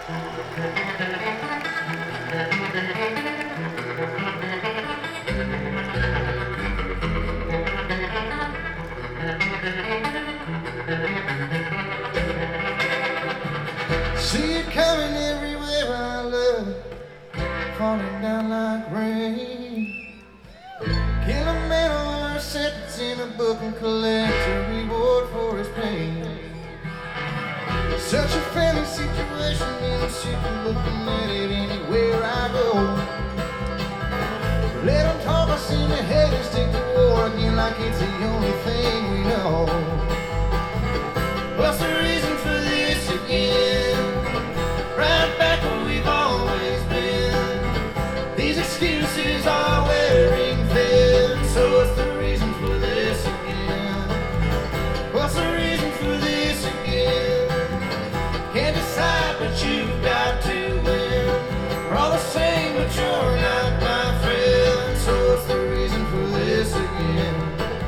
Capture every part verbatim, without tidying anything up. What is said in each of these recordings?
See it coming everywhere I look, falling down like rain. Kill a man or a sentence in a book and collect a reward for his pain. Such a family situation, and I'm sick of looking at it anywhere I go. Let them talk, I seem to hate it, stick to war again like it's the only thing we know. What's the reason for this again? Right back where we've always been. These excuses are wearing thin. So what's the reason for this again? What's the reason for this again? Can't decide, but you've got to win. We're all the same, but you're not my friend. So what's the reason for this again?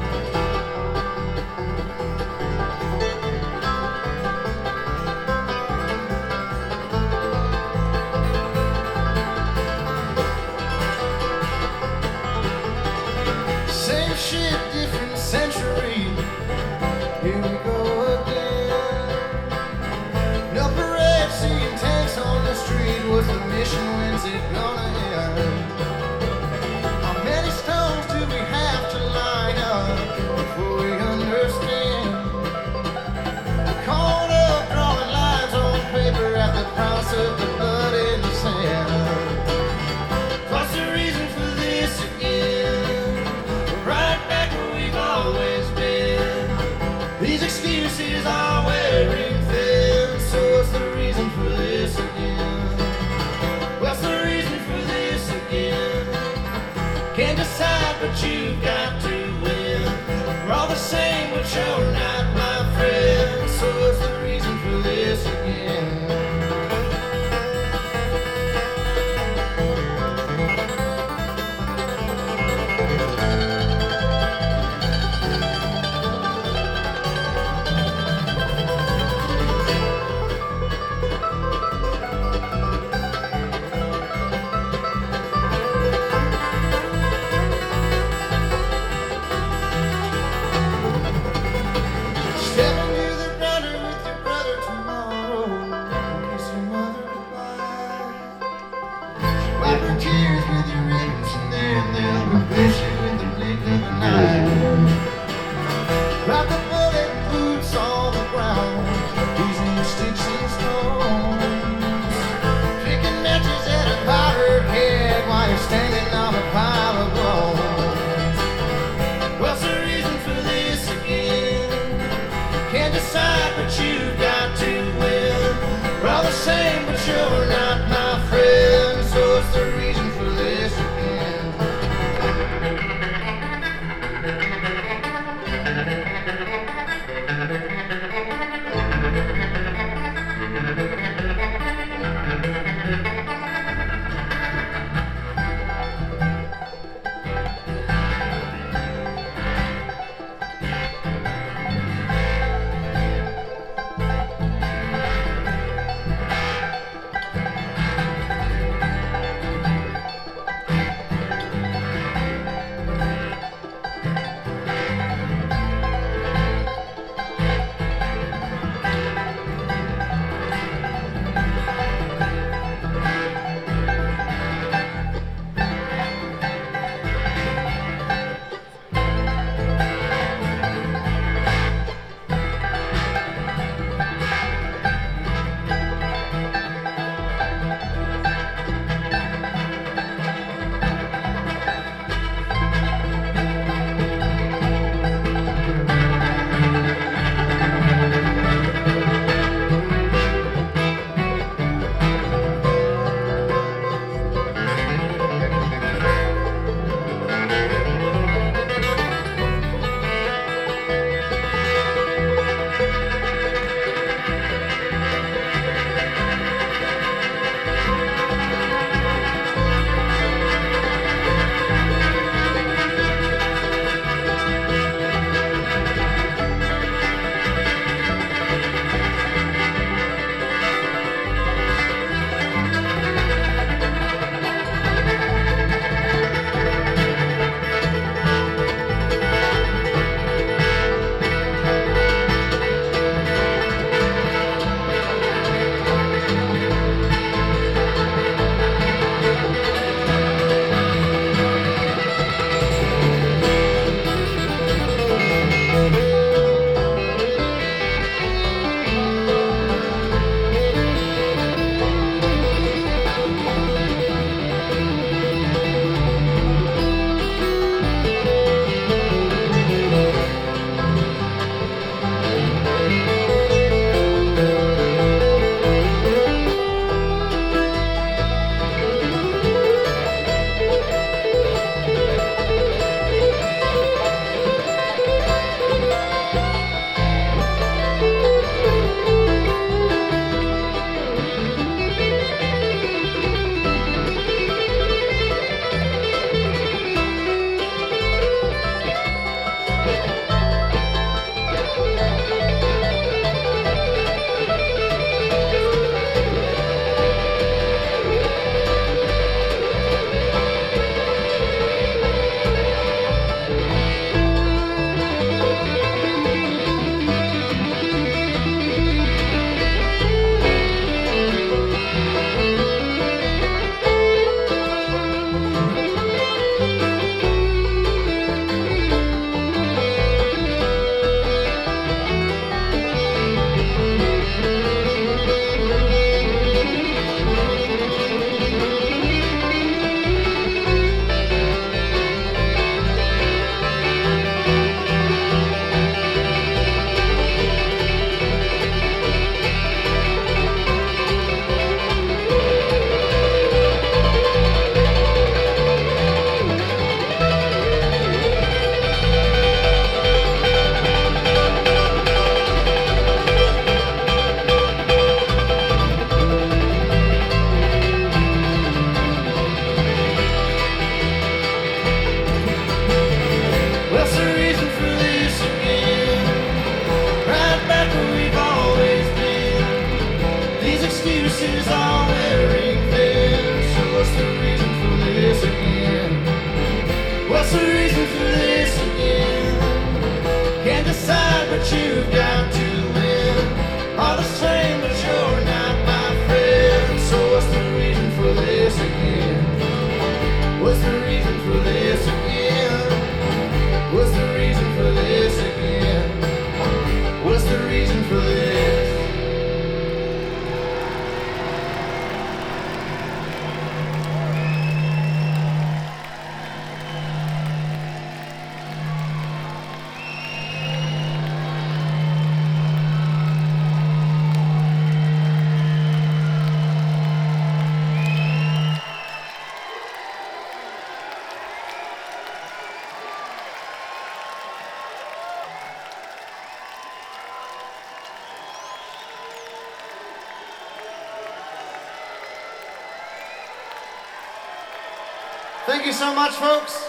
Same shit, different century. Here we go again. No parade, seeing tanks on the street. What's the mission? When's it gonna end? How many stones do we have to line up before we understand? Caught up drawing lines on paper at the price of the blood in the sand. What's the reason for this again? Right back where we've always been. These excuses are wearing thin. So what's the reason for this again? What's the reason for this again? Can't decide, but you've got to win. We're all the same, but you're not my friend. So what's the reason for this again? Step into the gutter with your brother tomorrow. Kiss your mother goodbye. Wipe her tears with your ribbons, and then they'll replace you with the blink of an eye. Drop the bullet boots on the ground, using sticks and stones. Picking matches at a powder keg while you're standing on a pile of bones. What's the reason for this again? Can't decide, but you've got to win. We're all the same, but you're not my friend. So what's the reason for this again? excuses all wearing thin. So what's the reason for this again? What's the reason for this again? Can't decide but you've got to win. All the same but you're not my friend. So what's the reason for this again? What's the reason for this again? What's the reason for this again? What's the reason for this? Thank you so much, folks.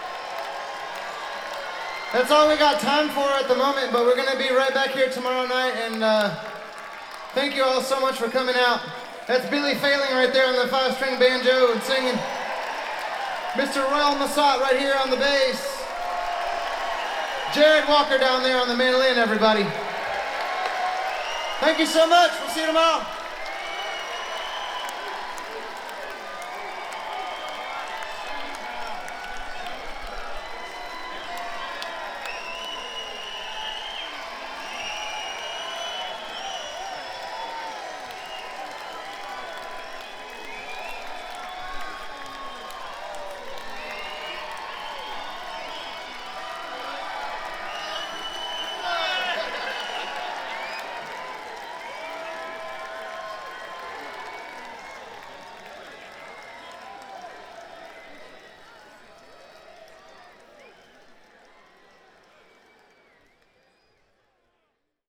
That's all we got time for at the moment, but we're going to be right back here tomorrow night, and uh, thank you all so much for coming out. That's Billy Failing right there on the five-string banjo and singing. Mister Royal Massat right here on the bass. Jared Walker down there on the mandolin, everybody. Thank you so much. We'll see you tomorrow.